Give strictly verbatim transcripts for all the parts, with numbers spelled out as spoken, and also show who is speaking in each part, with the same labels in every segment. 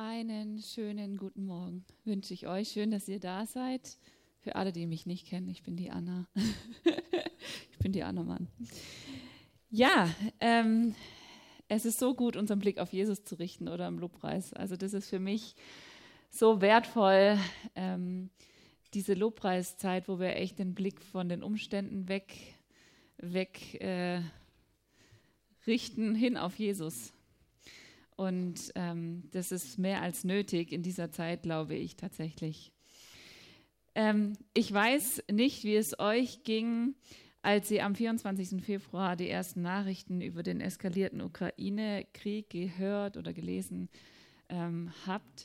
Speaker 1: Einen schönen guten Morgen wünsche ich euch. Schön, dass ihr da seid. Für alle, die mich nicht kennen, ich bin die Anna. Ich bin die Anna Mann. Ja, ähm, es ist so gut, unseren Blick auf Jesus zu richten oder im Lobpreis. Also das ist für mich so wertvoll, ähm, diese Lobpreiszeit, wo wir echt den Blick von den Umständen weg, weg äh, richten hin auf Jesus. Und ähm, das ist mehr als nötig in dieser Zeit, glaube ich tatsächlich. Ähm, ich weiß nicht, wie es euch ging, als ihr am vierundzwanzigsten Februar die ersten Nachrichten über den eskalierten Ukraine-Krieg gehört oder gelesen ähm, habt.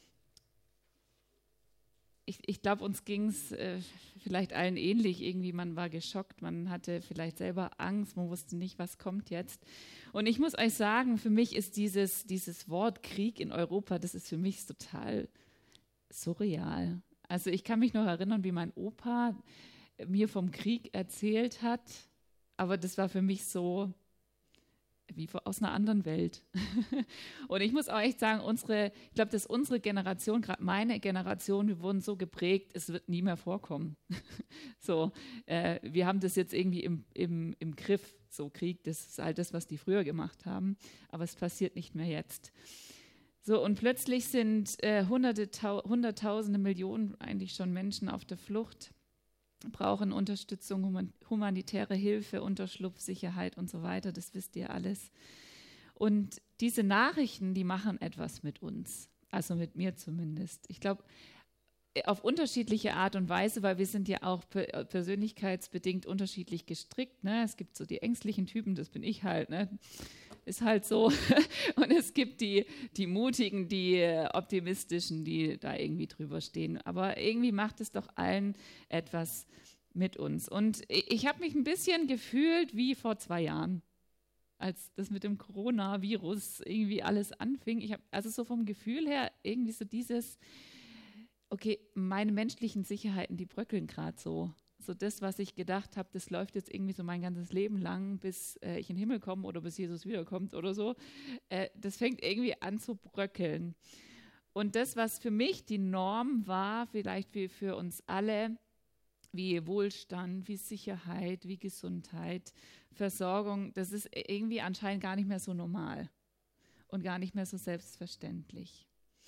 Speaker 1: Ich, ich glaube, uns ging es äh, vielleicht allen ähnlich. Irgendwie, man war geschockt, man hatte vielleicht selber Angst, man wusste nicht, was kommt jetzt. Und ich muss euch sagen, für mich ist dieses, dieses Wort Krieg in Europa, das ist für mich total surreal. Also ich kann mich noch erinnern, wie mein Opa mir vom Krieg erzählt hat, aber das war für mich so wie aus einer anderen Welt. Und ich muss auch echt sagen, unsere, ich glaube, dass unsere Generation, gerade meine Generation, wir wurden so geprägt, es wird nie mehr vorkommen. So, äh, wir haben das jetzt irgendwie im, im, im Griff, so Krieg, das ist halt das, was die früher gemacht haben, aber es passiert nicht mehr jetzt. So, und plötzlich sind äh, hunderte, tau, hunderttausende, Millionen eigentlich schon Menschen auf der Flucht, brauchen Unterstützung, humanitäre Hilfe, Unterschlupf, Sicherheit und so weiter. Das wisst ihr alles. Und diese Nachrichten, die machen etwas mit uns, also mit mir zumindest. Ich glaube, auf unterschiedliche Art und Weise, weil wir sind ja auch persönlichkeitsbedingt unterschiedlich gestrickt. Ne? Es gibt so die ängstlichen Typen, das bin ich halt, ne? Ist halt so. Und es gibt die, die Mutigen, die Optimistischen, die da irgendwie drüber stehen. Aber irgendwie macht es doch allen etwas mit uns. Und ich habe mich ein bisschen gefühlt wie vor zwei Jahren, als das mit dem Coronavirus irgendwie alles anfing. Ich habe also so vom Gefühl her irgendwie so dieses, okay, meine menschlichen Sicherheiten, die bröckeln gerade so. So das, was ich gedacht habe, das läuft jetzt irgendwie so mein ganzes Leben lang, bis äh, ich in den Himmel komme oder bis Jesus wiederkommt oder so. Äh, das fängt irgendwie an zu bröckeln. Und das, was für mich die Norm war, vielleicht wie für uns alle, wie Wohlstand, wie Sicherheit, wie Gesundheit, Versorgung, das ist irgendwie anscheinend gar nicht mehr so normal und gar nicht mehr so selbstverständlich.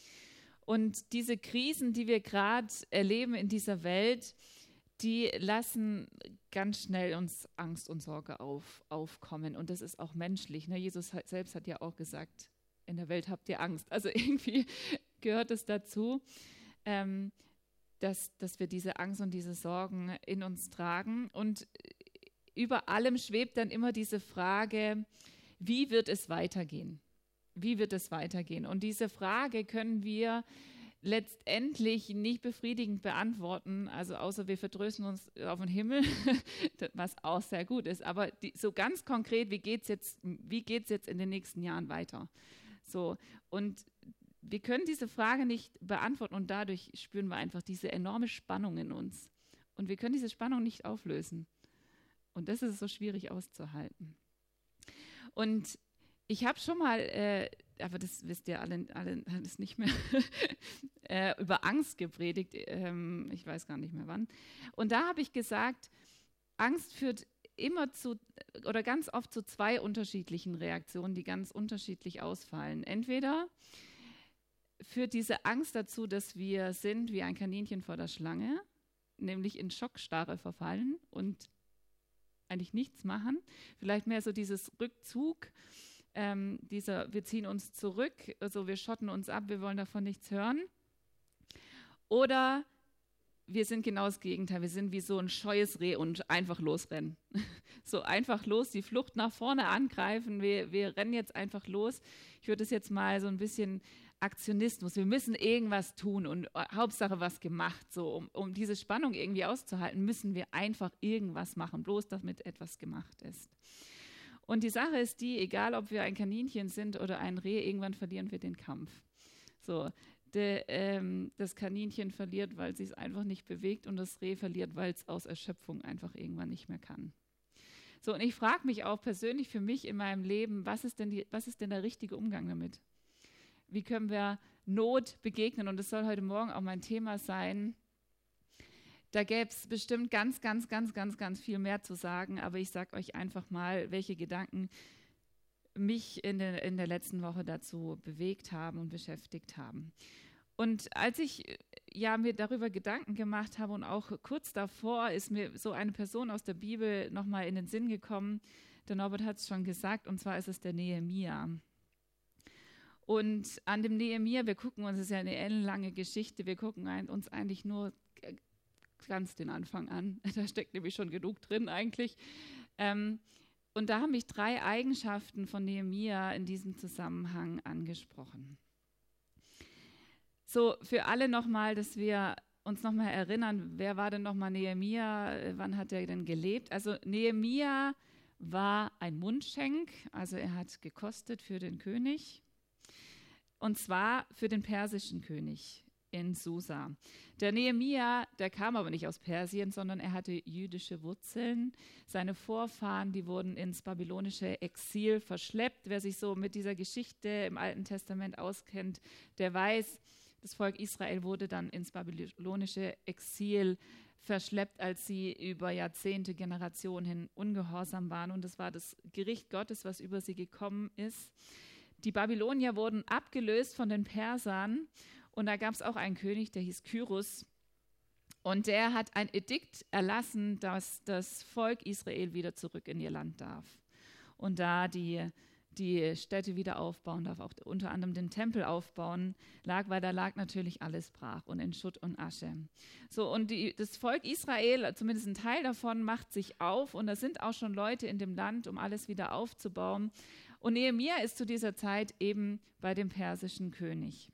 Speaker 1: Und diese Krisen, die wir gerade erleben in dieser Welt, die lassen ganz schnell uns Angst und Sorge auf, aufkommen. Und das ist auch menschlich. Ne? Jesus hat, selbst hat ja auch gesagt, in der Welt habt ihr Angst. Also irgendwie gehört es dazu, ähm, dass, dass wir diese Angst und diese Sorgen in uns tragen. Und über allem schwebt dann immer diese Frage, wie wird es weitergehen? Wie wird es weitergehen? Und diese Frage können wir letztendlich nicht befriedigend beantworten, also außer wir vertrösten uns auf den Himmel, was auch sehr gut ist, aber die, so ganz konkret, wie geht's jetzt, wie geht's jetzt in den nächsten Jahren weiter? So, und wir können diese Frage nicht beantworten und dadurch spüren wir einfach diese enorme Spannung in uns und wir können diese Spannung nicht auflösen und das ist so schwierig auszuhalten. Und ich habe schon mal, äh, aber das wisst ihr alle, alle alles nicht mehr, äh, über Angst gepredigt, ähm, ich weiß gar nicht mehr wann. Und da habe ich gesagt, Angst führt immer zu, oder ganz oft zu zwei unterschiedlichen Reaktionen, die ganz unterschiedlich ausfallen. Entweder führt diese Angst dazu, dass wir sind wie ein Kaninchen vor der Schlange, nämlich in Schockstarre verfallen und eigentlich nichts machen. Vielleicht mehr so dieses Rückzug, Ähm, dieser, wir ziehen uns zurück, also wir schotten uns ab, wir wollen davon nichts hören. Oder wir sind genau das Gegenteil, wir sind wie so ein scheues Reh und einfach losrennen. So einfach los, die Flucht nach vorne angreifen, wir, wir rennen jetzt einfach los. Ich würde es jetzt mal so ein bisschen Aktionismus, wir müssen irgendwas tun und Hauptsache was gemacht. So, um, um diese Spannung irgendwie auszuhalten, müssen wir einfach irgendwas machen, bloß damit etwas gemacht ist. Und die Sache ist die, egal ob wir ein Kaninchen sind oder ein Reh, irgendwann verlieren wir den Kampf. So, de, ähm, das Kaninchen verliert, weil es sich einfach nicht bewegt und das Reh verliert, weil es aus Erschöpfung einfach irgendwann nicht mehr kann. So, und ich frage mich auch persönlich für mich in meinem Leben, was ist denn die, was ist denn der richtige Umgang damit? Wie können wir Not begegnen. Und das soll heute Morgen auch mein Thema sein. Da gäbe es bestimmt ganz, ganz, ganz, ganz, ganz viel mehr zu sagen. Aber ich sage euch einfach mal, welche Gedanken mich in der, in der letzten Woche dazu bewegt haben und beschäftigt haben. Und als ich ja mir darüber Gedanken gemacht habe und auch kurz davor ist mir so eine Person aus der Bibel nochmal in den Sinn gekommen, der Norbert hat es schon gesagt, und zwar ist es der Nehemia. Und an dem Nehemia, wir gucken uns, das ist ja eine ellenlange Geschichte, wir gucken ein, uns eigentlich nur ganz den Anfang an, da steckt nämlich schon genug drin eigentlich. Ähm, und da haben mich drei Eigenschaften von Nehemia in diesem Zusammenhang angesprochen. So, für alle nochmal, dass wir uns nochmal erinnern, wer war denn nochmal Nehemia, wann hat er denn gelebt? Also Nehemia war ein Mundschenk, also er hat gekostet für den König, und zwar für den persischen König in Susa. Der Nehemia, der kam aber nicht aus Persien, sondern er hatte jüdische Wurzeln. Seine Vorfahren, die wurden ins babylonische Exil verschleppt. Wer sich so mit dieser Geschichte im Alten Testament auskennt, der weiß, das Volk Israel wurde dann ins babylonische Exil verschleppt, als sie über Jahrzehnte, Generationen hin ungehorsam waren. Und das war das Gericht Gottes, was über sie gekommen ist. Die Babylonier wurden abgelöst von den Persern. Und da gab es auch einen König, der hieß Kyrus. Und der hat ein Edikt erlassen, dass das Volk Israel wieder zurück in ihr Land darf. Und da die die Städte wieder aufbauen darf, auch unter anderem den Tempel aufbauen, lag, weil da lag natürlich alles brach und in Schutt und Asche. So, und die, das Volk Israel, zumindest ein Teil davon, macht sich auf, und da sind auch schon Leute in dem Land, um alles wieder aufzubauen. Und Nehemia ist zu dieser Zeit eben bei dem persischen König.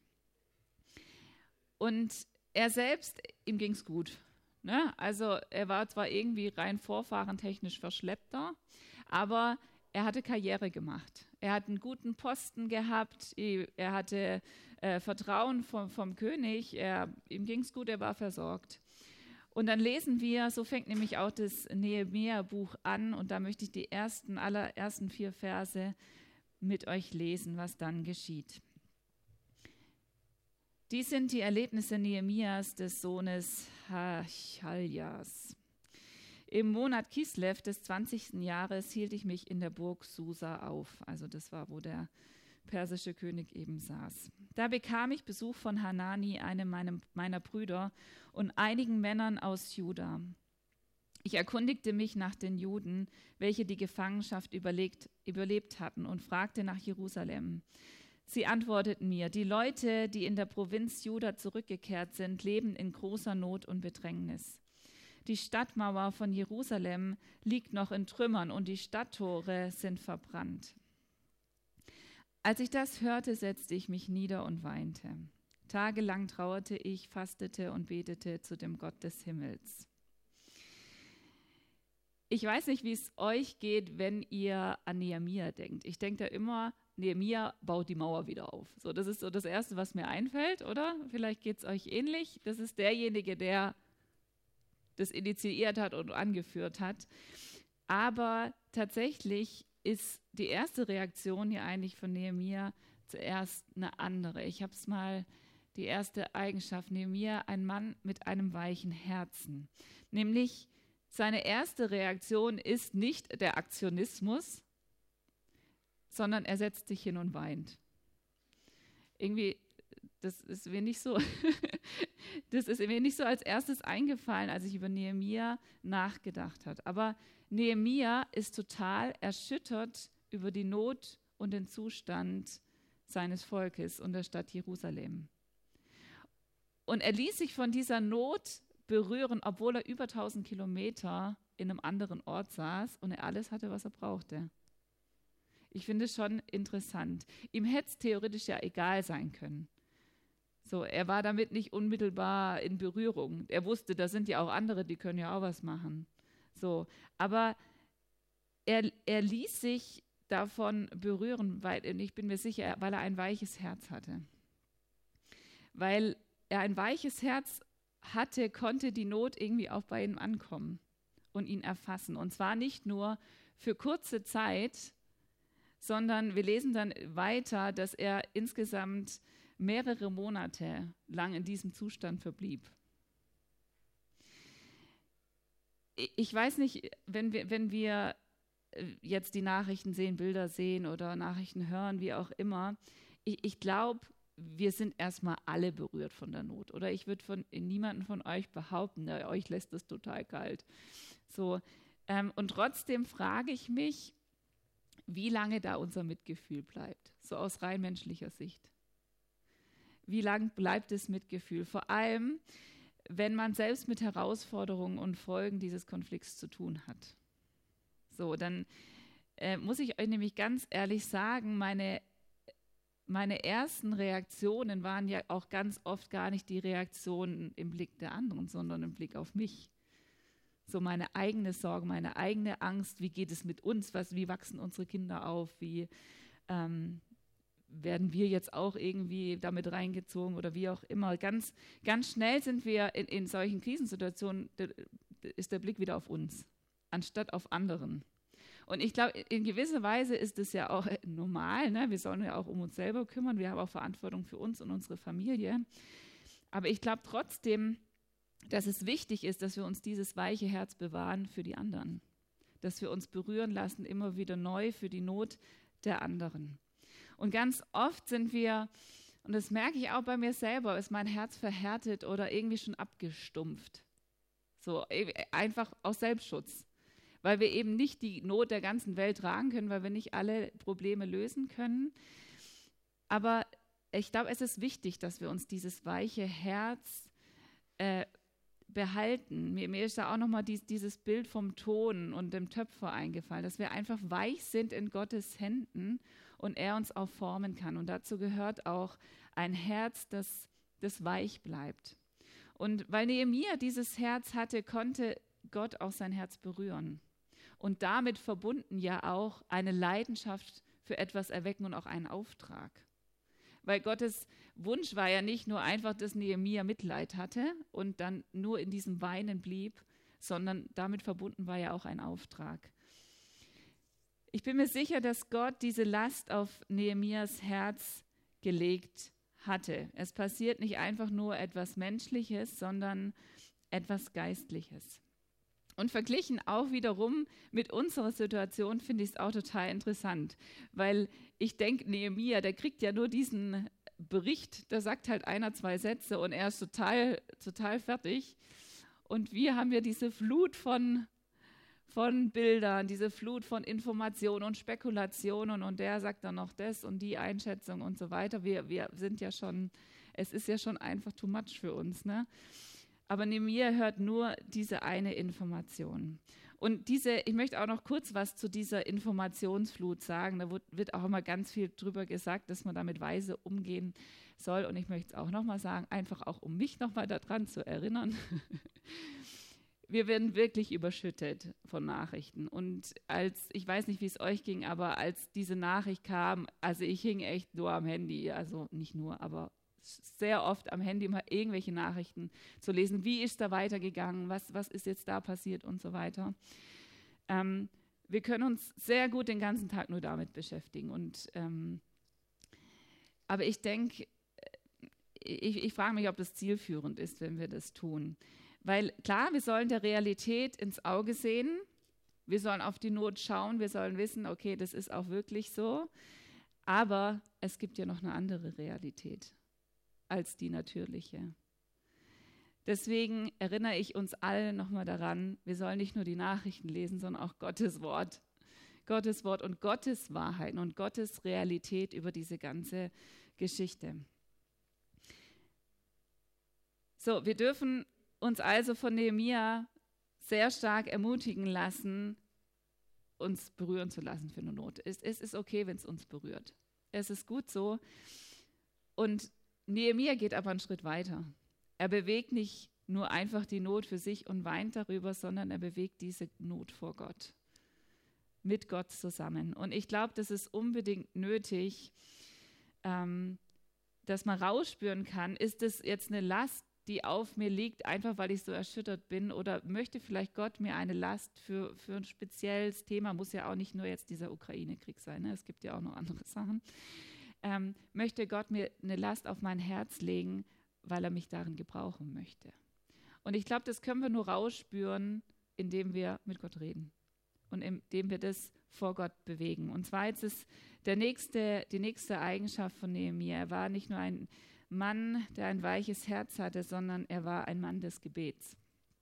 Speaker 1: Und er selbst, ihm ging es gut. Ne? Also er war zwar irgendwie rein vorfahrentechnisch verschleppter, aber er hatte Karriere gemacht. Er hat einen guten Posten gehabt, er hatte äh, Vertrauen vom, vom König, er, ihm ging es gut, er war versorgt. Und dann lesen wir, so fängt nämlich auch das Nehemia-Buch an, und da möchte ich die ersten, allerersten vier Verse mit euch lesen, was dann geschieht. Dies sind die Erlebnisse Nehemias, des Sohnes Hachaljas. Im Monat Kislev des zwanzigsten Jahres hielt ich mich in der Burg Susa auf. Also das war, wo der persische König eben saß. Da bekam ich Besuch von Hanani, einem meiner, meiner Brüder, und einigen Männern aus Juda. Ich erkundigte mich nach den Juden, welche die Gefangenschaft überlegt, überlebt hatten, und fragte nach Jerusalem. Sie antworteten mir, die Leute, die in der Provinz Juda zurückgekehrt sind, leben in großer Not und Bedrängnis. Die Stadtmauer von Jerusalem liegt noch in Trümmern und die Stadttore sind verbrannt. Als ich das hörte, setzte ich mich nieder und weinte. Tagelang trauerte ich, fastete und betete zu dem Gott des Himmels. Ich weiß nicht, wie es euch geht, wenn ihr an Nehemia denkt. Ich denke da immer, Nehemia baut die Mauer wieder auf. So, das ist so das Erste, was mir einfällt, oder? Vielleicht geht es euch ähnlich. Das ist derjenige, der das initiiert hat und angeführt hat. Aber tatsächlich ist die erste Reaktion hier eigentlich von Nehemia zuerst eine andere. Ich habe es mal, die erste Eigenschaft, Nehemia, ein Mann mit einem weichen Herzen. Nämlich seine erste Reaktion ist nicht der Aktionismus, sondern er setzt sich hin und weint. Irgendwie, das ist mir nicht so, das ist mir nicht so als erstes eingefallen, als ich über Nehemia nachgedacht habe. Aber Nehemia ist total erschüttert über die Not und den Zustand seines Volkes und der Stadt Jerusalem. Und er ließ sich von dieser Not berühren, obwohl er über tausend Kilometer in einem anderen Ort saß und er alles hatte, was er brauchte. Ich finde es schon interessant. Ihm hätte es theoretisch ja egal sein können. So, er war damit nicht unmittelbar in Berührung. Er wusste, da sind ja auch andere, die können ja auch was machen. So, aber er, er ließ sich davon berühren, weil, und ich bin mir sicher, weil er ein weiches Herz hatte. Weil er ein weiches Herz hatte, konnte die Not irgendwie auch bei ihm ankommen und ihn erfassen. Und zwar nicht nur für kurze Zeit, sondern wir lesen dann weiter, dass er insgesamt mehrere Monate lang in diesem Zustand verblieb. Ich weiß nicht, wenn wir, wenn wir jetzt die Nachrichten sehen, Bilder sehen oder Nachrichten hören, wie auch immer, ich, ich glaube, wir sind erstmal alle berührt von der Not. Oder ich würde von niemandem von euch behaupten, ja, euch lässt es total kalt. So, ähm, und trotzdem frage ich mich, wie lange da unser Mitgefühl bleibt, so aus rein menschlicher Sicht. Wie lange bleibt das Mitgefühl? Vor allem, wenn man selbst mit Herausforderungen und Folgen dieses Konflikts zu tun hat. So, dann äh, muss ich euch nämlich ganz ehrlich sagen, meine, meine ersten Reaktionen waren ja auch ganz oft gar nicht die Reaktionen im Blick der anderen, sondern im Blick auf mich. So meine eigene Sorge, meine eigene Angst, wie geht es mit uns, was, wie wachsen unsere Kinder auf, wie ähm, werden wir jetzt auch irgendwie damit reingezogen oder wie auch immer. Ganz, ganz schnell sind wir in, in solchen Krisensituationen, ist der Blick wieder auf uns, anstatt auf anderen. Und ich glaube, in gewisser Weise ist es ja auch normal, ne? Wir sollen ja auch um uns selber kümmern, wir haben auch Verantwortung für uns und unsere Familie. Aber ich glaube trotzdem, dass es wichtig ist, dass wir uns dieses weiche Herz bewahren für die anderen. Dass wir uns berühren lassen, immer wieder neu für die Not der anderen. Und ganz oft sind wir, und das merke ich auch bei mir selber, ist mein Herz verhärtet oder irgendwie schon abgestumpft. So einfach aus Selbstschutz. Weil wir eben nicht die Not der ganzen Welt tragen können, weil wir nicht alle Probleme lösen können. Aber ich glaube, es ist wichtig, dass wir uns dieses weiche Herz äh, behalten. Mir, mir ist da auch nochmal dies, dieses Bild vom Ton und dem Töpfer eingefallen, dass wir einfach weich sind in Gottes Händen und er uns auch formen kann. Und dazu gehört auch ein Herz, das, das weich bleibt. Und weil Nehemia dieses Herz hatte, konnte Gott auch sein Herz berühren. Und damit verbunden ja auch eine Leidenschaft für etwas erwecken und auch einen Auftrag. Weil Gottes Wunsch war ja nicht nur einfach, dass Nehemia Mitleid hatte und dann nur in diesem Weinen blieb, sondern damit verbunden war ja auch ein Auftrag. Ich bin mir sicher, dass Gott diese Last auf Nehemias Herz gelegt hatte. Es passiert nicht einfach nur etwas Menschliches, sondern etwas Geistliches. Und verglichen auch wiederum mit unserer Situation finde ich es auch total interessant, weil ich denke, Nehemia, der kriegt ja nur diesen Bericht, da sagt halt einer zwei Sätze und er ist total, total fertig. Und wir haben ja diese Flut von, von Bildern, diese Flut von Informationen und Spekulationen und der sagt dann noch das und die Einschätzung und so weiter. Wir, wir sind ja schon, es ist ja schon einfach too much für uns, ne? Aber Nehemia hört nur diese eine Information. Und diese, ich möchte auch noch kurz was zu dieser Informationsflut sagen. Da wird auch immer ganz viel drüber gesagt, dass man damit weise umgehen soll. Und ich möchte es auch nochmal sagen, einfach auch um mich nochmal daran zu erinnern. Wir werden wirklich überschüttet von Nachrichten. Und als, ich weiß nicht, wie es euch ging, aber als diese Nachricht kam, also ich hing echt nur am Handy, also nicht nur, aber sehr oft am Handy mal irgendwelche Nachrichten zu lesen. Wie ist da weitergegangen? Was, was ist jetzt da passiert und so weiter. Ähm, wir können uns sehr gut den ganzen Tag nur damit beschäftigen. Und, ähm, aber ich denke, ich, ich frage mich, ob das zielführend ist, wenn wir das tun. Weil klar, wir sollen der Realität ins Auge sehen. Wir sollen auf die Not schauen. Wir sollen wissen, okay, das ist auch wirklich so. Aber es gibt ja noch eine andere Realität als die natürliche. Deswegen erinnere ich uns alle nochmal daran, wir sollen nicht nur die Nachrichten lesen, sondern auch Gottes Wort. Gottes Wort und Gottes Wahrheiten und Gottes Realität über diese ganze Geschichte. So, wir dürfen uns also von Nehemia sehr stark ermutigen lassen, uns berühren zu lassen für eine Not. Es, es ist okay, wenn es uns berührt. Es ist gut so. Und Nehemia geht aber einen Schritt weiter. Er bewegt nicht nur einfach die Not für sich und weint darüber, sondern er bewegt diese Not vor Gott, mit Gott zusammen. Und ich glaube, das ist unbedingt nötig, ähm, dass man rausspüren kann, ist das jetzt eine Last, die auf mir liegt, einfach weil ich so erschüttert bin, oder möchte vielleicht Gott mir eine Last für, für ein spezielles Thema, muss ja auch nicht nur jetzt dieser Ukraine-Krieg sein, ne? Es gibt ja auch noch andere Sachen. ähm, möchte Gott mir eine Last auf mein Herz legen, weil er mich darin gebrauchen möchte. Und ich glaube, das können wir nur rausspüren, indem wir mit Gott reden und indem wir das vor Gott bewegen. Und zwar jetzt ist der nächste, die nächste Eigenschaft von Nehemia. Er war nicht nur ein Mann, der ein weiches Herz hatte, sondern er war ein Mann des Gebets.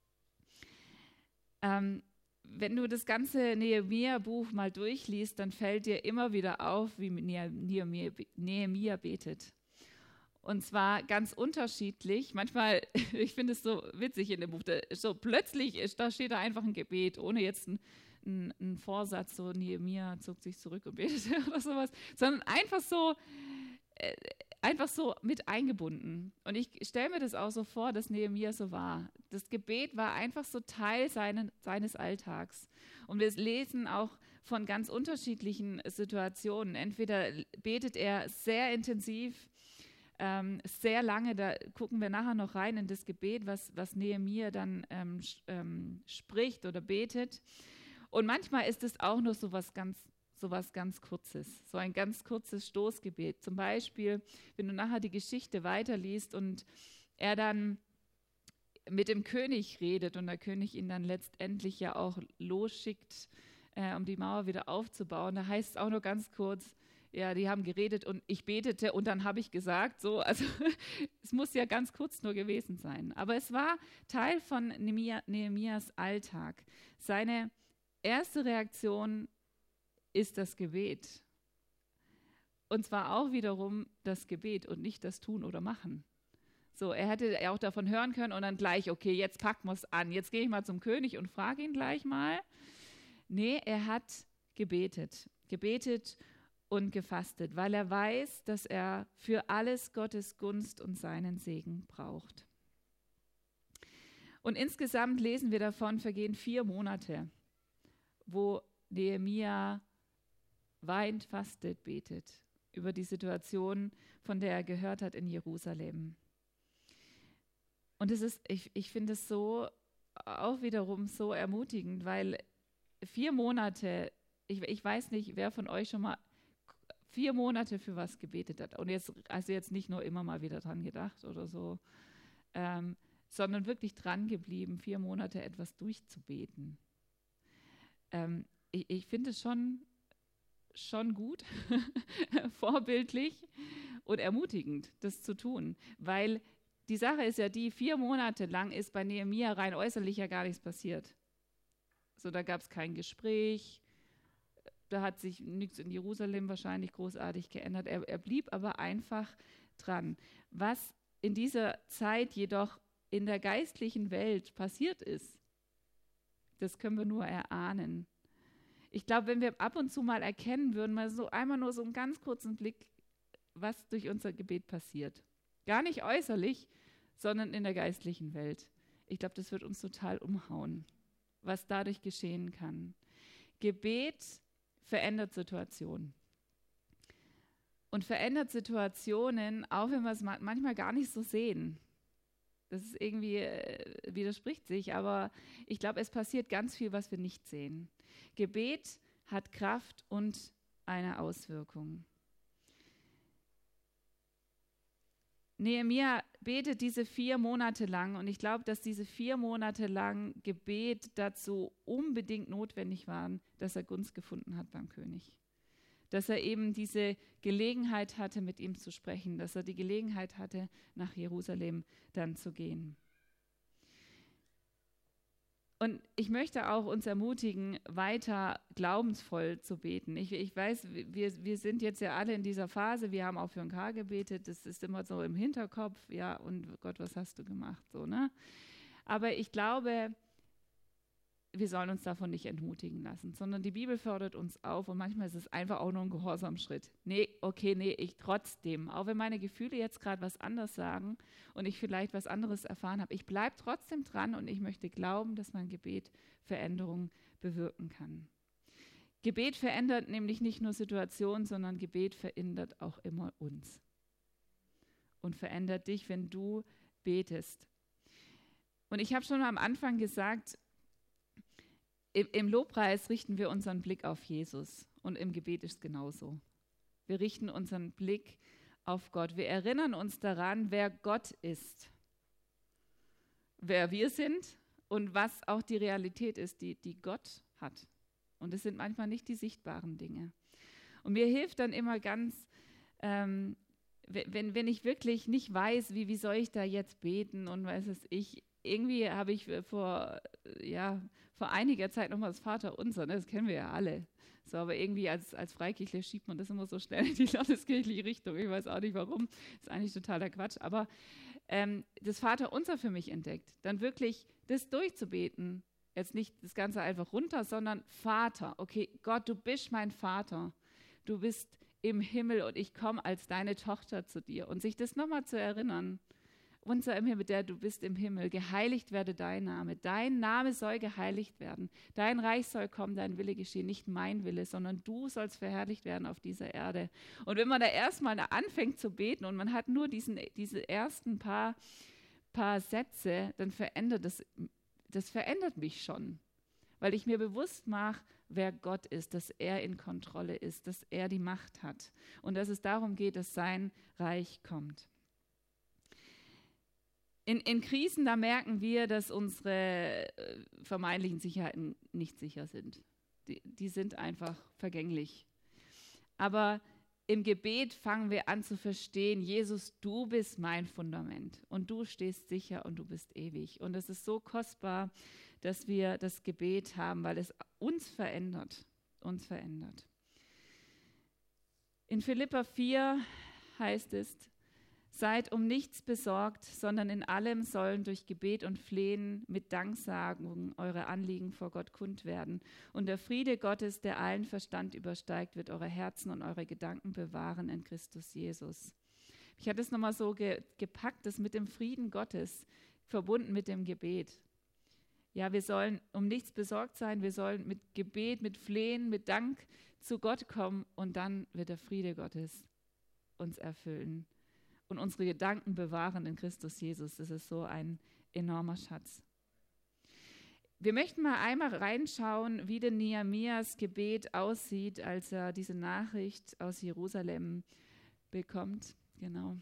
Speaker 1: Ähm, wenn du das ganze Nehemia-Buch mal durchliest, dann fällt dir immer wieder auf, wie Nehemia, Nehemia betet. Und zwar ganz unterschiedlich. Manchmal, ich finde es so witzig in dem Buch, da, so plötzlich ist, da steht da einfach ein Gebet, ohne jetzt ein, ein, ein Vorsatz, so Nehemia zog sich zurück und betete oder sowas, sondern einfach so, äh, einfach so mit eingebunden. Und ich stelle mir das auch so vor, dass Nehemia so war. Das Gebet war einfach so Teil seinen, seines Alltags. Und wir lesen auch von ganz unterschiedlichen Situationen. Entweder betet er sehr intensiv, Ähm, sehr lange, da gucken wir nachher noch rein in das Gebet, was, was Nehemia dann ähm, ähm, spricht oder betet. Und manchmal ist es auch nur so was ganz, so was ganz Kurzes, so ein ganz kurzes Stoßgebet. Zum Beispiel, wenn du nachher die Geschichte weiterliest und er dann mit dem König redet und der König ihn dann letztendlich ja auch losschickt, äh, um die Mauer wieder aufzubauen, da heißt es auch nur ganz kurz, ja, die haben geredet und ich betete und dann habe ich gesagt, so, also es muss ja ganz kurz nur gewesen sein. Aber es war Teil von Nehemia, Nehemias Alltag. Seine erste Reaktion ist das Gebet. Und zwar auch wiederum das Gebet und nicht das Tun oder Machen. So, er hätte auch davon hören können und dann gleich, okay, jetzt packen wir es an. Jetzt gehe ich mal zum König und frage ihn gleich mal. Nee, er hat gebetet. Gebetet und gefastet, weil er weiß, dass er für alles Gottes Gunst und seinen Segen braucht. Und insgesamt lesen wir davon, vergehen vier Monate, wo Nehemia weint, fastet, betet über die Situation, von der er gehört hat in Jerusalem. Und es ist, ich, ich finde es so auch wiederum so ermutigend, weil vier Monate, ich, ich weiß nicht, wer von euch schon mal vier Monate für was gebetet hat. Und jetzt, also jetzt nicht nur immer mal wieder dran gedacht oder so, ähm, sondern wirklich dran geblieben, vier Monate etwas durchzubeten. Ähm, ich ich finde es schon, schon gut, vorbildlich und ermutigend, das zu tun. Weil die Sache ist ja die, vier Monate lang ist bei Nehemia rein äußerlich ja gar nichts passiert. So, da gab es kein Gespräch, da hat sich nichts in Jerusalem wahrscheinlich großartig geändert. Er, er blieb aber einfach dran. Was in dieser Zeit jedoch in der geistlichen Welt passiert ist, das können wir nur erahnen. Ich glaube, wenn wir ab und zu mal erkennen würden, mal so einmal nur so einen ganz kurzen Blick, was durch unser Gebet passiert. Gar nicht äußerlich, sondern in der geistlichen Welt. Ich glaube, das wird uns total umhauen, was dadurch geschehen kann. Gebet verändert Situationen. Und verändert Situationen, auch wenn wir es manchmal gar nicht so sehen. Das ist irgendwie, äh, widerspricht sich, aber ich glaube, es passiert ganz viel, was wir nicht sehen. Gebet hat Kraft und eine Auswirkung. Nehemia betet diese vier Monate lang und ich glaube, dass diese vier Monate lang Gebet dazu unbedingt notwendig waren, dass er Gunst gefunden hat beim König. Dass er eben diese Gelegenheit hatte, mit ihm zu sprechen, dass er die Gelegenheit hatte, nach Jerusalem dann zu gehen. Und ich möchte auch uns ermutigen, weiter glaubensvoll zu beten. Ich, ich weiß, wir, wir sind jetzt ja alle in dieser Phase, wir haben auch für ein K gebetet, das ist immer so im Hinterkopf, ja, und Gott, was hast du gemacht? So, ne? Aber ich glaube, wir sollen uns davon nicht entmutigen lassen, sondern die Bibel fordert uns auf und manchmal ist es einfach auch nur ein Gehorsamschritt. Nee, okay, nee, ich trotzdem, auch wenn meine Gefühle jetzt gerade was anderes sagen und ich vielleicht was anderes erfahren habe, ich bleibe trotzdem dran und ich möchte glauben, dass mein Gebet Veränderung bewirken kann. Gebet verändert nämlich nicht nur Situationen, sondern Gebet verändert auch immer uns und verändert dich, wenn du betest. Und ich habe schon am Anfang gesagt, Im, Im Lobpreis richten wir unseren Blick auf Jesus und im Gebet ist es genauso. Wir richten unseren Blick auf Gott. Wir erinnern uns daran, wer Gott ist, wer wir sind und was auch die Realität ist, die, die Gott hat. Und es sind manchmal nicht die sichtbaren Dinge. Und mir hilft dann immer ganz, ähm, wenn, wenn ich wirklich nicht weiß, wie, wie soll ich da jetzt beten und weiß es ich, irgendwie habe ich vor, ja, vor einiger Zeit nochmal das Vaterunser, ne? Das kennen wir ja alle. So, aber irgendwie als, als Freikirchler schiebt man das immer so schnell in die landeskirchliche Richtung. Ich weiß auch nicht warum. Das ist eigentlich totaler Quatsch. Aber ähm, das Vaterunser für mich entdeckt, dann wirklich das durchzubeten. Jetzt nicht das Ganze einfach runter, sondern Vater. Okay, Gott, du bist mein Vater. Du bist im Himmel und ich komme als deine Tochter zu dir. Und sich das nochmal zu erinnern. Unser im Himmel, der du bist im Himmel, geheiligt werde dein Name. Dein Name soll geheiligt werden. Dein Reich soll kommen, dein Wille geschehen. Nicht mein Wille, sondern du sollst verherrlicht werden auf dieser Erde. Und wenn man da erstmal anfängt zu beten und man hat nur diesen, diese ersten paar, paar Sätze, dann verändert das, das verändert mich schon. Weil ich mir bewusst mache, wer Gott ist, dass er in Kontrolle ist, dass er die Macht hat und dass es darum geht, dass sein Reich kommt. In, in Krisen, da merken wir, dass unsere äh, vermeintlichen Sicherheiten nicht sicher sind. Die, die sind einfach vergänglich. Aber im Gebet fangen wir an zu verstehen, Jesus, du bist mein Fundament und du stehst sicher und du bist ewig. Und es ist so kostbar, dass wir das Gebet haben, weil es uns verändert, uns verändert. In Philipper vier heißt es, seid um nichts besorgt, sondern in allem sollen durch Gebet und Flehen mit Danksagung eure Anliegen vor Gott kund werden. Und der Friede Gottes, der allen Verstand übersteigt, wird eure Herzen und eure Gedanken bewahren in Christus Jesus. Ich hatte es nochmal so ge- gepackt, das mit dem Frieden Gottes, verbunden mit dem Gebet. Ja, wir sollen um nichts besorgt sein, wir sollen mit Gebet, mit Flehen, mit Dank zu Gott kommen und dann wird der Friede Gottes uns erfüllen. Und unsere Gedanken bewahren in Christus Jesus. Das ist so ein enormer Schatz. Wir möchten mal einmal reinschauen, wie denn Nehemias Gebet aussieht, als er diese Nachricht aus Jerusalem bekommt. Genau.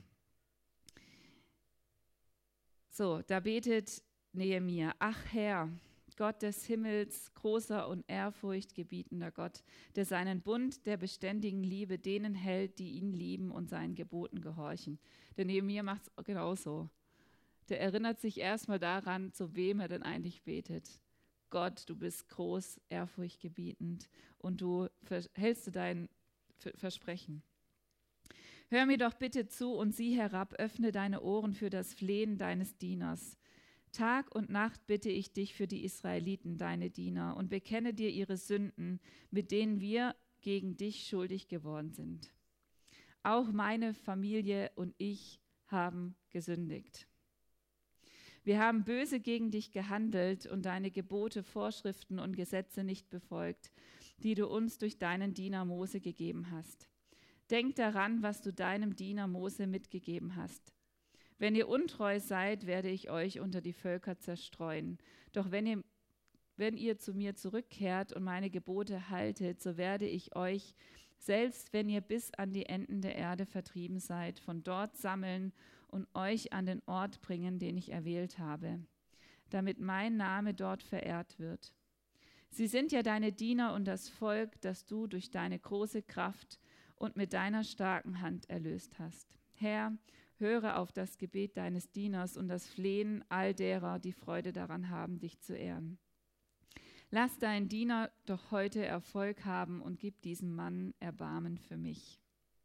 Speaker 1: So, da betet Nehemia: Ach Herr, Gott des Himmels, großer und ehrfurchtgebietender Gott, der seinen Bund der beständigen Liebe denen hält, die ihn lieben und seinen Geboten gehorchen. Der Nehemia macht es genauso. Der erinnert sich erstmal daran, zu wem er denn eigentlich betet. Gott, du bist groß, ehrfurchtgebietend und du hältst du dein Versprechen. Hör mir doch bitte zu und sieh herab, öffne deine Ohren für das Flehen deines Dieners. Tag und Nacht bitte ich dich für die Israeliten, deine Diener, und bekenne dir ihre Sünden, mit denen wir gegen dich schuldig geworden sind. Auch meine Familie und ich haben gesündigt. Wir haben böse gegen dich gehandelt und deine Gebote, Vorschriften und Gesetze nicht befolgt, die du uns durch deinen Diener Mose gegeben hast. Denk daran, was du deinem Diener Mose mitgegeben hast. Wenn ihr untreu seid, werde ich euch unter die Völker zerstreuen. Doch wenn ihr, wenn ihr zu mir zurückkehrt und meine Gebote haltet, so werde ich euch, selbst wenn ihr bis an die Enden der Erde vertrieben seid, von dort sammeln und euch an den Ort bringen, den ich erwählt habe, damit mein Name dort verehrt wird. Sie sind ja deine Diener und das Volk, das du durch deine große Kraft und mit deiner starken Hand erlöst hast. Herr, höre auf das Gebet deines Dieners und das Flehen all derer, die Freude daran haben, dich zu ehren. Lass deinen Diener doch heute Erfolg haben und gib diesem Mann Erbarmen für mich.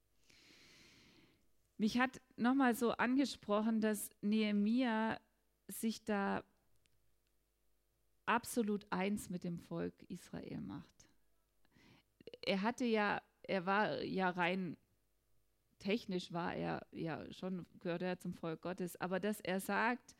Speaker 1: Mich hat nochmal so angesprochen, dass Nehemia sich da absolut eins mit dem Volk Israel macht. Er hatte ja, er war ja rein technisch war er ja schon, gehört er zum Volk Gottes, aber dass er sagt,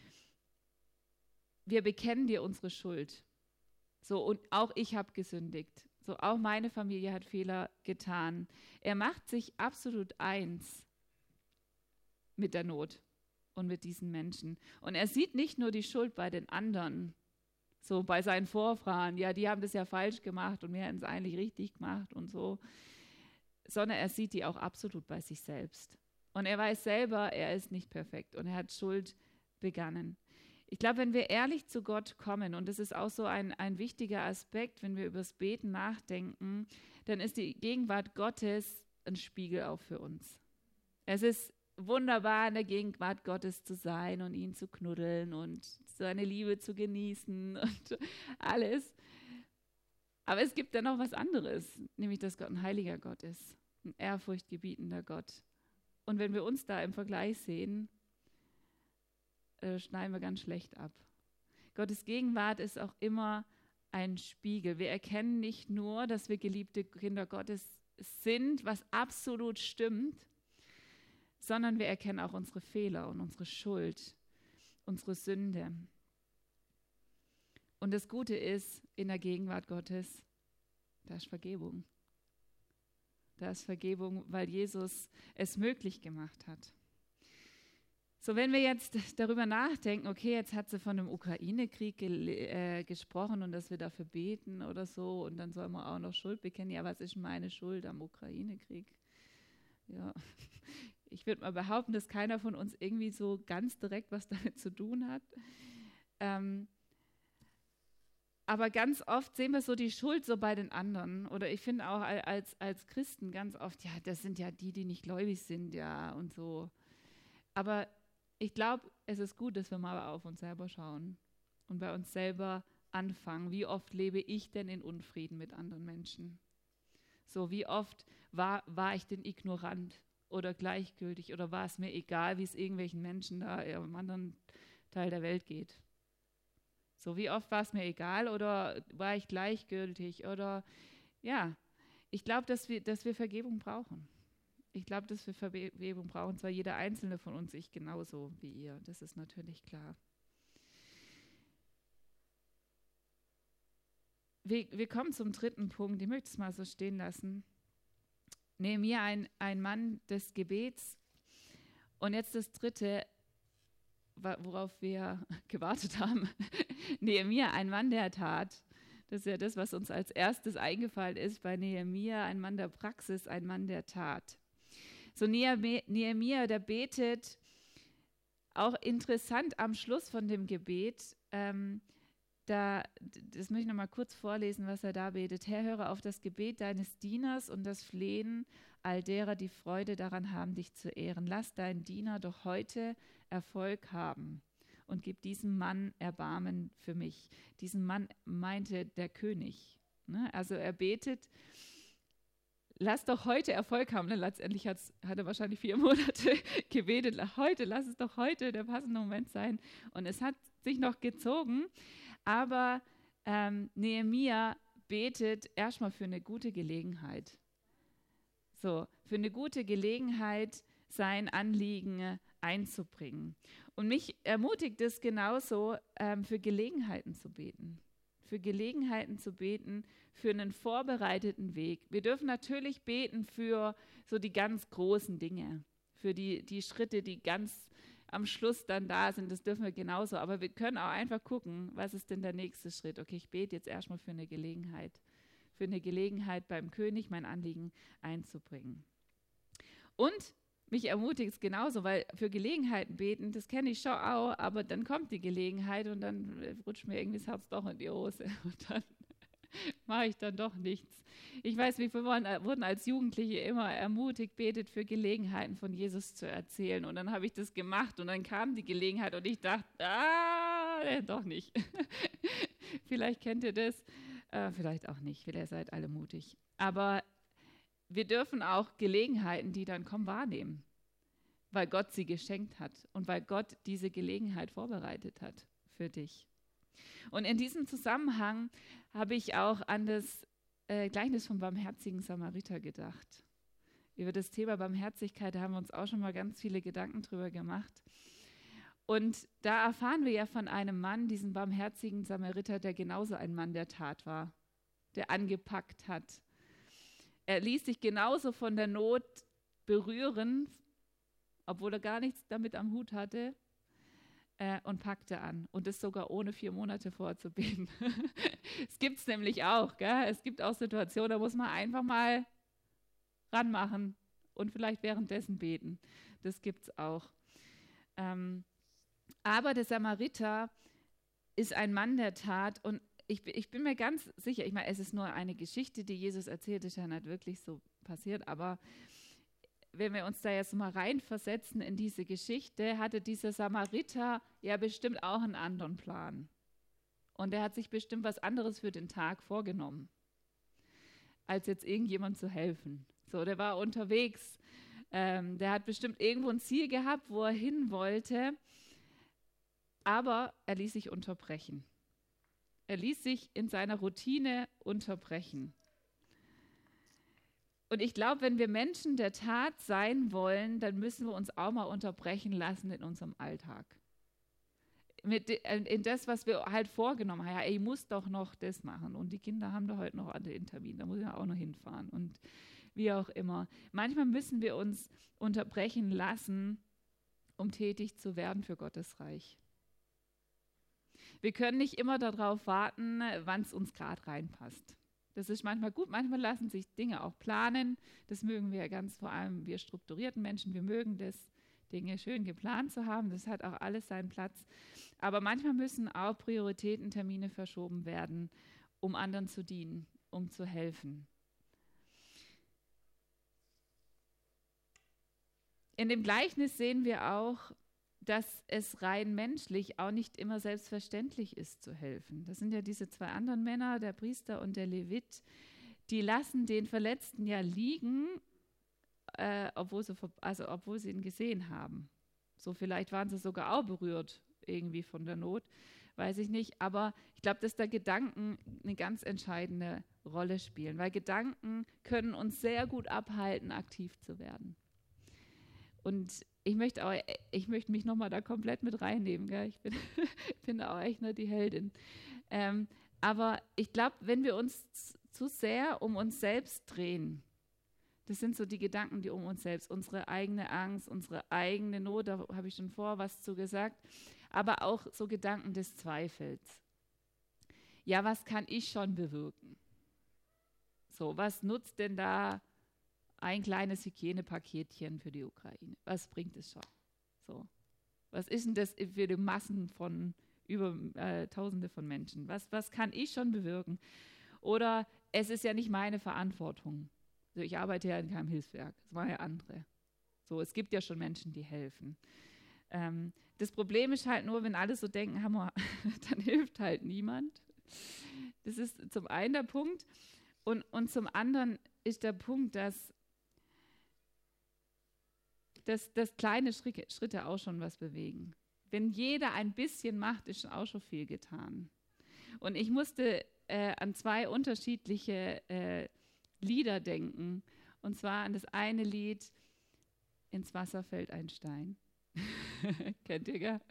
Speaker 1: wir bekennen dir unsere Schuld. So, und auch ich habe gesündigt. So, auch meine Familie hat Fehler getan. Er macht sich absolut eins mit der Not und mit diesen Menschen. Und er sieht nicht nur die Schuld bei den anderen, so bei seinen Vorfahren, ja, die haben das ja falsch gemacht und wir hätten es eigentlich richtig gemacht und so. sondern er sieht die auch absolut bei sich selbst. Und er weiß selber, er ist nicht perfekt und er hat Schuld begangen. Ich glaube, wenn wir ehrlich zu Gott kommen, und das ist auch so ein, ein wichtiger Aspekt, wenn wir über das Beten nachdenken, dann ist die Gegenwart Gottes ein Spiegel auch für uns. Es ist wunderbar, in der Gegenwart Gottes zu sein und ihn zu knuddeln und seine Liebe zu genießen und alles. Aber es gibt dann noch was anderes, nämlich, dass Gott ein heiliger Gott ist, ein ehrfurchtgebietender Gott. Und wenn wir uns da im Vergleich sehen, äh, schneiden wir ganz schlecht ab. Gottes Gegenwart ist auch immer ein Spiegel. Wir erkennen nicht nur, dass wir geliebte Kinder Gottes sind, was absolut stimmt, sondern wir erkennen auch unsere Fehler und unsere Schuld, unsere Sünde. Und das Gute ist, in der Gegenwart Gottes, da ist Vergebung. Da ist Vergebung, weil Jesus es möglich gemacht hat. So, wenn wir jetzt darüber nachdenken, okay, jetzt hat sie von dem Ukraine-Krieg ge- äh, gesprochen und dass wir dafür beten oder so und dann soll man auch noch Schuld bekennen. Ja, was ist meine Schuld am Ukraine-Krieg? Ja, ich würde mal behaupten, dass keiner von uns irgendwie so ganz direkt was damit zu tun hat. Ähm, aber ganz oft sehen wir so die Schuld so bei den anderen. Oder ich finde auch als, als Christen ganz oft, ja, das sind ja die, die nicht gläubig sind, ja, und so. Aber ich glaube, es ist gut, dass wir mal auf uns selber schauen und bei uns selber anfangen. Wie oft lebe ich denn in Unfrieden mit anderen Menschen? So, wie oft war, war ich denn ignorant oder gleichgültig oder war es mir egal, wie es irgendwelchen Menschen da im anderen Teil der Welt geht? So, wie oft war es mir egal oder war ich gleichgültig oder, ja, ich glaube, dass wir, dass wir Vergebung brauchen. Ich glaube, dass wir Vergebung brauchen, zwar jeder Einzelne von uns, ich genauso wie ihr, das ist natürlich klar. Wir, wir kommen zum dritten Punkt, ich möchte es mal so stehen lassen. Nehemia, ein, ein Mann des Gebets. Und jetzt das dritte, worauf wir gewartet haben. Nehemia, ein Mann der Tat. Das ist ja das, was uns als erstes eingefallen ist bei Nehemia, ein Mann der Praxis, ein Mann der Tat. So Nehemia, der betet, auch interessant am Schluss von dem Gebet, ähm, da, das möchte ich noch mal kurz vorlesen, was er da betet. Herr, höre auf das Gebet deines Dieners und das Flehen all derer, die Freude daran haben, dich zu ehren. Lass deinen Diener doch heute Erfolg haben und gib diesem Mann Erbarmen für mich. Diesen Mann meinte der König. Ne? Also er betet, lass doch heute Erfolg haben. Ne? Letztendlich hat er wahrscheinlich vier Monate gebetet. Heute, lass es doch heute der passende Moment sein. Und es hat sich noch gezogen. Aber ähm, Nehemia betet erstmal für eine gute Gelegenheit. So, für eine gute Gelegenheit, sein Anliegen einzubringen. Und mich ermutigt es genauso, ähm, für Gelegenheiten zu beten. Für Gelegenheiten zu beten, für einen vorbereiteten Weg. Wir dürfen natürlich beten für so die ganz großen Dinge, für die, die Schritte, die ganz am Schluss dann da sind, das dürfen wir genauso. Aber wir können auch einfach gucken, was ist denn der nächste Schritt? Okay, ich bete jetzt erstmal für eine Gelegenheit, für eine Gelegenheit beim König mein Anliegen einzubringen. Und mich ermutigt es genauso, weil für Gelegenheiten beten, das kenne ich schon auch, aber dann kommt die Gelegenheit und dann rutscht mir irgendwie das Herz doch in die Hose und dann mache ich dann doch nichts. Ich weiß, wir wurden als Jugendliche immer ermutigt, betet für Gelegenheiten von Jesus zu erzählen und dann habe ich das gemacht und dann kam die Gelegenheit und ich dachte, ah, äh, doch nicht. Vielleicht kennt ihr das, äh, vielleicht auch nicht, ihr seid alle mutig. Aber wir dürfen auch Gelegenheiten, die dann kommen, wahrnehmen, weil Gott sie geschenkt hat und weil Gott diese Gelegenheit vorbereitet hat für dich. Und in diesem Zusammenhang habe ich auch an das äh, Gleichnis vom barmherzigen Samariter gedacht. Über das Thema Barmherzigkeit haben wir uns auch schon mal ganz viele Gedanken drüber gemacht. Und da erfahren wir ja von einem Mann, diesen barmherzigen Samariter, der genauso ein Mann der Tat war, der angepackt hat. Er ließ sich genauso von der Not berühren, obwohl er gar nichts damit am Hut hatte, äh, und packte an. Und das sogar ohne vier Monate vorzubeten. Es gibt es nämlich auch. Gell? Es gibt auch Situationen, da muss man einfach mal ranmachen und vielleicht währenddessen beten. Das gibt es auch. Ähm, aber der Samariter ist ein Mann der Tat und ich, ich bin mir ganz sicher, ich meine, es ist nur eine Geschichte, die Jesus erzählt, ist ja nicht wirklich so passiert, aber wenn wir uns da jetzt mal reinversetzen in diese Geschichte, hatte dieser Samariter ja bestimmt auch einen anderen Plan. Und er hat sich bestimmt was anderes für den Tag vorgenommen, als jetzt irgendjemand zu helfen. So, der war unterwegs. Ähm, der hat bestimmt irgendwo ein Ziel gehabt, wo er hin wollte, aber er ließ sich unterbrechen. Er ließ sich in seiner Routine unterbrechen. Und ich glaube, wenn wir Menschen der Tat sein wollen, dann müssen wir uns auch mal unterbrechen lassen in unserem Alltag. Mit, in das, was wir halt vorgenommen haben. Ja, ich muss doch noch das machen. Und die Kinder haben doch heute noch einen Termin, da muss ich ja auch noch hinfahren. Und wie auch immer. Manchmal müssen wir uns unterbrechen lassen, um tätig zu werden für Gottes Reich. Wir können nicht immer darauf warten, wann es uns gerade reinpasst. Das ist manchmal gut, manchmal lassen sich Dinge auch planen. Das mögen wir ganz, vor allem wir strukturierten Menschen, wir mögen das, Dinge schön geplant zu haben. Das hat auch alles seinen Platz. Aber manchmal müssen auch Prioritäten, Termine verschoben werden, um anderen zu dienen, um zu helfen. In dem Gleichnis sehen wir auch, dass es rein menschlich auch nicht immer selbstverständlich ist, zu helfen. Das sind ja diese zwei anderen Männer, der Priester und der Levit, die lassen den Verletzten ja liegen, äh, obwohl, sie, also obwohl sie ihn gesehen haben. So vielleicht waren sie sogar auch berührt irgendwie von der Not, weiß ich nicht. Aber ich glaube, dass da Gedanken eine ganz entscheidende Rolle spielen, weil Gedanken können uns sehr gut abhalten, aktiv zu werden. Und ich möchte, auch, ich möchte mich nochmal da komplett mit reinnehmen. Gell? Ich bin, bin da auch echt nicht die Heldin. Ähm, aber ich glaube, wenn wir uns zu sehr um uns selbst drehen, das sind so die Gedanken, die um uns selbst, unsere eigene Angst, unsere eigene Not, da habe ich schon vorher was zu gesagt, aber auch so Gedanken des Zweifels. Ja, was kann ich schon bewirken? So, was nutzt denn da ein kleines Hygienepaketchen für die Ukraine? Was bringt es schon? So. Was ist denn das für die Massen von über äh, Tausende von Menschen? Was, was kann ich schon bewirken? Oder es ist ja nicht meine Verantwortung. Also ich arbeite ja in keinem Hilfswerk, das waren ja andere. So, es gibt ja schon Menschen, die helfen. Ähm, das Problem ist halt nur, wenn alle so denken, Hammer, dann hilft halt niemand. Das ist zum einen der Punkt. Und, und zum anderen ist der Punkt, dass Dass, dass kleine Schritte auch schon was bewegen. Wenn jeder ein bisschen macht, ist auch schon viel getan. Und ich musste äh, an zwei unterschiedliche äh, Lieder denken. Und zwar an das eine Lied, Ins Wasser fällt ein Stein. Kennt ihr, gell?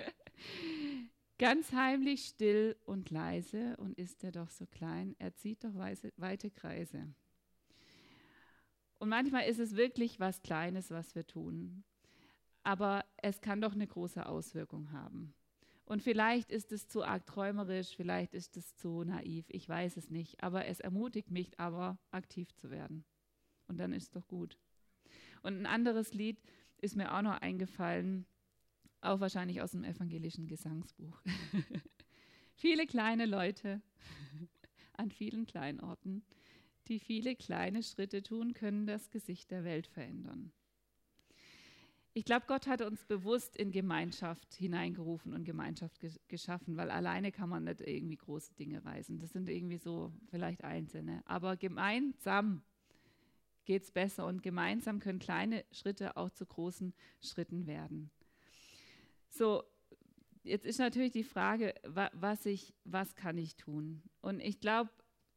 Speaker 1: Ganz heimlich, still und leise, und ist er doch so klein, er zieht doch weise, weite Kreise. Und manchmal ist es wirklich was Kleines, was wir tun. Aber es kann doch eine große Auswirkung haben. Und vielleicht ist es zu arg träumerisch, vielleicht ist es zu naiv, ich weiß es nicht. Aber es ermutigt mich aber, aktiv zu werden. Und dann ist es doch gut. Und ein anderes Lied ist mir auch noch eingefallen, auch wahrscheinlich aus dem evangelischen Gesangsbuch. Viele kleine Leute an vielen Kleinorten, die viele kleine Schritte tun, können das Gesicht der Welt verändern. Ich glaube, Gott hat uns bewusst in Gemeinschaft hineingerufen und Gemeinschaft ge- geschaffen, weil alleine kann man nicht irgendwie große Dinge reißen. Das sind irgendwie so vielleicht Einzelne. Aber gemeinsam geht es besser und gemeinsam können kleine Schritte auch zu großen Schritten werden. So, jetzt ist natürlich die Frage, wa- was, ich, was kann ich tun? Und ich glaube,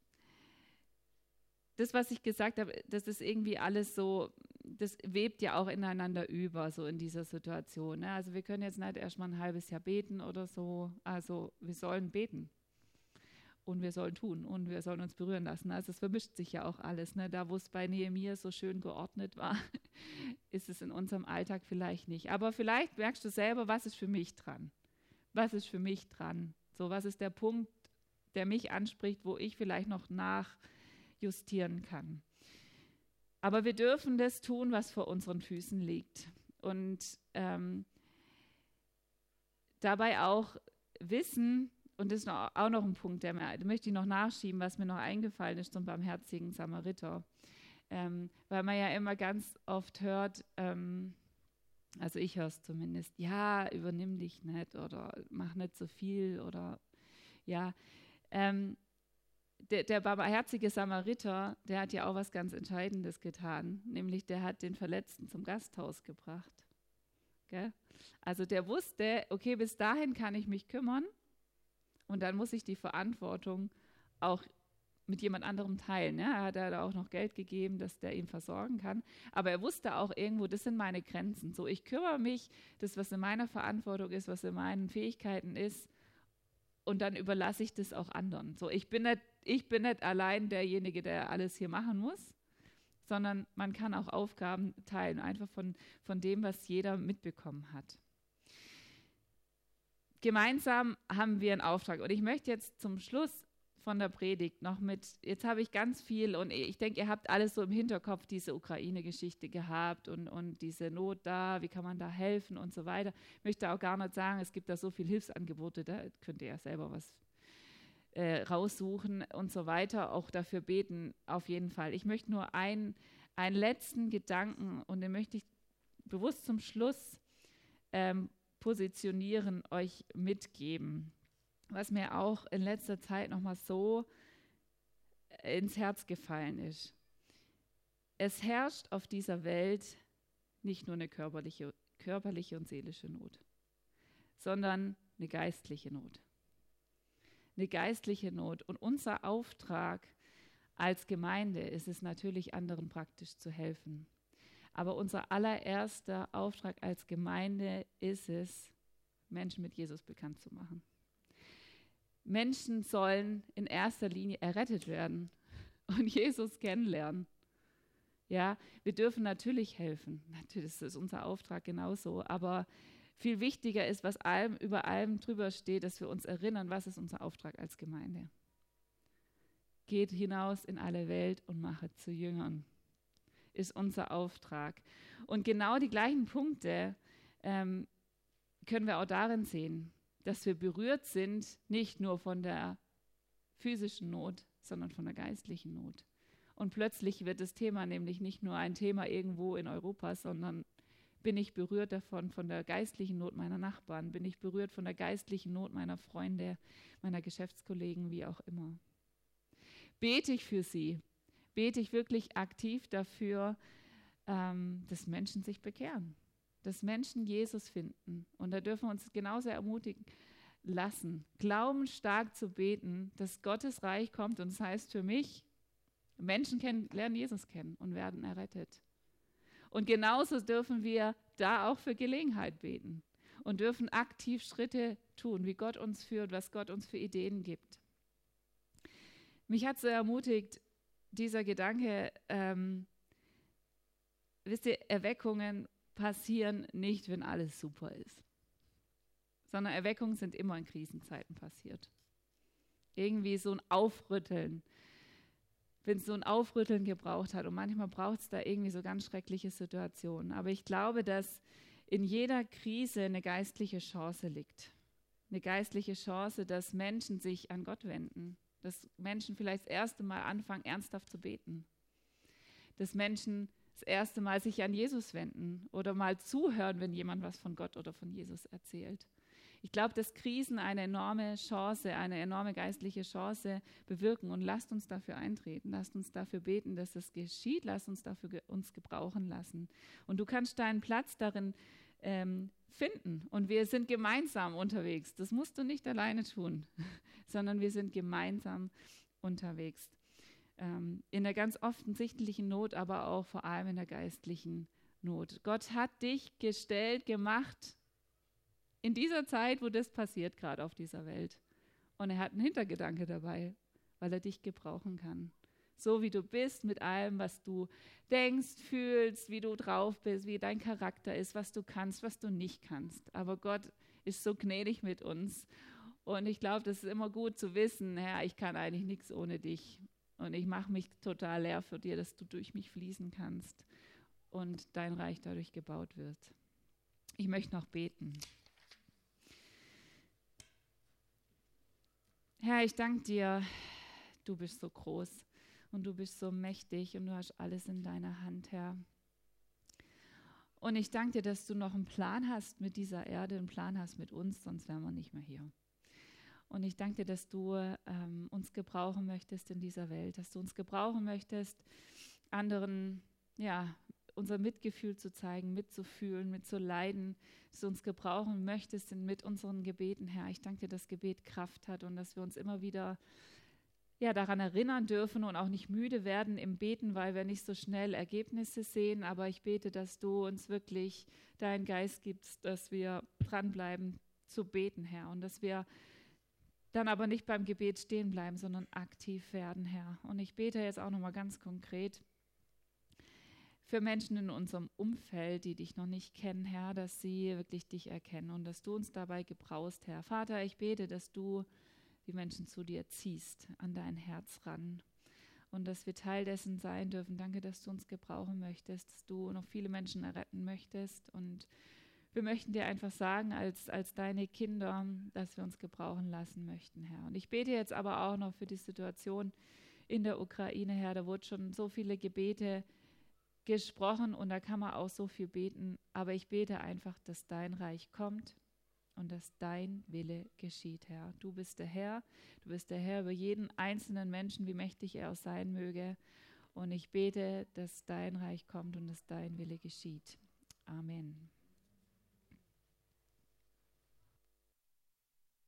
Speaker 1: das, was ich gesagt habe, das ist irgendwie alles so, das webt ja auch ineinander über, so in dieser Situation. Ne? Also wir können jetzt nicht erstmal ein halbes Jahr beten oder so. Also wir sollen beten und wir sollen tun und wir sollen uns berühren lassen. Also es vermischt sich ja auch alles. Ne? Da, wo es bei Nehemia so schön geordnet war, ist es in unserem Alltag vielleicht nicht. Aber vielleicht merkst du selber, was ist für mich dran? Was ist für mich dran? So, was ist der Punkt, der mich anspricht, wo ich vielleicht noch nach justieren kann. Aber wir dürfen das tun, was vor unseren Füßen liegt. Und ähm, dabei auch wissen, und das ist noch, auch noch ein Punkt, der mir, da möchte ich noch nachschieben, was mir noch eingefallen ist zum barmherzigen Samariter. Ähm, weil man ja immer ganz oft hört, ähm, also ich höre es zumindest, ja, übernimm dich nicht oder mach nicht so viel oder ja. Ähm, der, der barmherzige Samariter, der hat ja auch was ganz Entscheidendes getan, nämlich der hat den Verletzten zum Gasthaus gebracht. Gell? Also der wusste, okay, bis dahin kann ich mich kümmern und dann muss ich die Verantwortung auch mit jemand anderem teilen. Ja? Er hat da auch noch Geld gegeben, dass der ihn versorgen kann. Aber er wusste auch irgendwo, das sind meine Grenzen. So, ich kümmere mich, das, was in meiner Verantwortung ist, was in meinen Fähigkeiten ist, und dann überlasse ich das auch anderen. So, ich bin nicht, ich bin nicht allein derjenige, der alles hier machen muss, sondern man kann auch Aufgaben teilen, einfach von, von dem, was jeder mitbekommen hat. Gemeinsam haben wir einen Auftrag. Und ich möchte jetzt zum Schluss von der Predigt noch mit, jetzt habe ich ganz viel und ich denke, ihr habt alles so im Hinterkopf, diese Ukraine-Geschichte gehabt und, und diese Not da, wie kann man da helfen und so weiter. Ich möchte auch gar nicht sagen, es gibt da so viele Hilfsangebote, da könnt ihr ja selber was äh, raussuchen und so weiter, auch dafür beten, auf jeden Fall. Ich möchte nur ein, einen letzten Gedanken und den möchte ich bewusst zum Schluss ähm, positionieren, euch mitgeben, was mir auch in letzter Zeit nochmal so ins Herz gefallen ist. Es herrscht auf dieser Welt nicht nur eine körperliche, körperliche und seelische Not, sondern eine geistliche Not. Eine geistliche Not. Und unser Auftrag als Gemeinde ist es natürlich, anderen praktisch zu helfen. Aber unser allererster Auftrag als Gemeinde ist es, Menschen mit Jesus bekannt zu machen. Menschen sollen in erster Linie errettet werden und Jesus kennenlernen. Ja, wir dürfen natürlich helfen. Natürlich ist das unser Auftrag genauso. Aber viel wichtiger ist, was allem, über allem drüber steht, dass wir uns erinnern, was ist unser Auftrag als Gemeinde. Geht hinaus in alle Welt und machet zu Jüngern. Ist unser Auftrag. Und genau die gleichen Punkte ähm, können wir auch darin sehen, dass wir berührt sind, nicht nur von der physischen Not, sondern von der geistlichen Not. Und plötzlich wird das Thema nämlich nicht nur ein Thema irgendwo in Europa, sondern bin ich berührt davon, von der geistlichen Not meiner Nachbarn, bin ich berührt von der geistlichen Not meiner Freunde, meiner Geschäftskollegen, wie auch immer. Bete ich für sie, bete ich wirklich aktiv dafür, ähm, dass Menschen sich bekehren. Dass Menschen Jesus finden. Und da dürfen wir uns genauso ermutigen lassen, glaubensstark zu beten, dass Gottes Reich kommt. Und das heißt für mich, Menschen kennen, lernen Jesus kennen und werden errettet. Und genauso dürfen wir da auch für Gelegenheit beten und dürfen aktiv Schritte tun, wie Gott uns führt, was Gott uns für Ideen gibt. Mich hat so ermutigt, dieser Gedanke, ähm, wisst ihr, Erweckungen passieren nicht, wenn alles super ist, sondern Erweckungen sind immer in Krisenzeiten passiert. Irgendwie so ein Aufrütteln, wenn es so ein Aufrütteln gebraucht hat und manchmal braucht es da irgendwie so ganz schreckliche Situationen. Aber ich glaube, dass in jeder Krise eine geistliche Chance liegt. Eine geistliche Chance, dass Menschen sich an Gott wenden, dass Menschen vielleicht das erste Mal anfangen, ernsthaft zu beten, dass Menschen das erste Mal sich an Jesus wenden oder mal zuhören, wenn jemand was von Gott oder von Jesus erzählt. Ich glaube, dass Krisen eine enorme Chance, eine enorme geistliche Chance bewirken und lasst uns dafür eintreten, lasst uns dafür beten, dass das geschieht, lasst uns dafür ge- uns gebrauchen lassen. Und du kannst deinen Platz darin ähm, finden und wir sind gemeinsam unterwegs. Das musst du nicht alleine tun, sondern wir sind gemeinsam unterwegs. In der ganz offensichtlichen Not, aber auch vor allem in der geistlichen Not. Gott hat dich gestellt, gemacht in dieser Zeit, wo das passiert, gerade auf dieser Welt. Und er hat einen Hintergedanke dabei, weil er dich gebrauchen kann. So wie du bist, mit allem, was du denkst, fühlst, wie du drauf bist, wie dein Charakter ist, was du kannst, was du nicht kannst. Aber Gott ist so gnädig mit uns. Und ich glaube, das ist immer gut zu wissen, Herr, ich kann eigentlich nichts ohne dich. Und ich mache mich total leer für dir, dass du durch mich fließen kannst und dein Reich dadurch gebaut wird. Ich möchte noch beten. Herr, ich danke dir, du bist so groß und du bist so mächtig und du hast alles in deiner Hand, Herr. Und ich danke dir, dass du noch einen Plan hast mit dieser Erde, einen Plan hast mit uns, sonst wären wir nicht mehr hier. Und ich danke dir, dass du ähm, uns gebrauchen möchtest in dieser Welt, dass du uns gebrauchen möchtest, anderen, ja, unser Mitgefühl zu zeigen, mitzufühlen, mitzuleiden, dass du uns gebrauchen möchtest mit unseren Gebeten, Herr. Ich danke dir, dass Gebet Kraft hat und dass wir uns immer wieder ja, daran erinnern dürfen und auch nicht müde werden im Beten, weil wir nicht so schnell Ergebnisse sehen. Aber ich bete, dass du uns wirklich deinen Geist gibst, dass wir dranbleiben zu beten, Herr, und dass wir dann aber nicht beim Gebet stehen bleiben, sondern aktiv werden, Herr. Und ich bete jetzt auch nochmal ganz konkret für Menschen in unserem Umfeld, die dich noch nicht kennen, Herr, dass sie wirklich dich erkennen und dass du uns dabei gebrauchst, Herr. Vater, ich bete, dass du die Menschen zu dir ziehst, an dein Herz ran und dass wir Teil dessen sein dürfen. Danke, dass du uns gebrauchen möchtest, dass du noch viele Menschen erretten möchtest und wir möchten dir einfach sagen, als, als deine Kinder, dass wir uns gebrauchen lassen möchten, Herr. Und ich bete jetzt aber auch noch für die Situation in der Ukraine, Herr. Da wurden schon so viele Gebete gesprochen und da kann man auch so viel beten. Aber ich bete einfach, dass dein Reich kommt und dass dein Wille geschieht, Herr. Du bist der Herr, du bist der Herr über jeden einzelnen Menschen, wie mächtig er auch sein möge. Und ich bete, dass dein Reich kommt und dass dein Wille geschieht. Amen.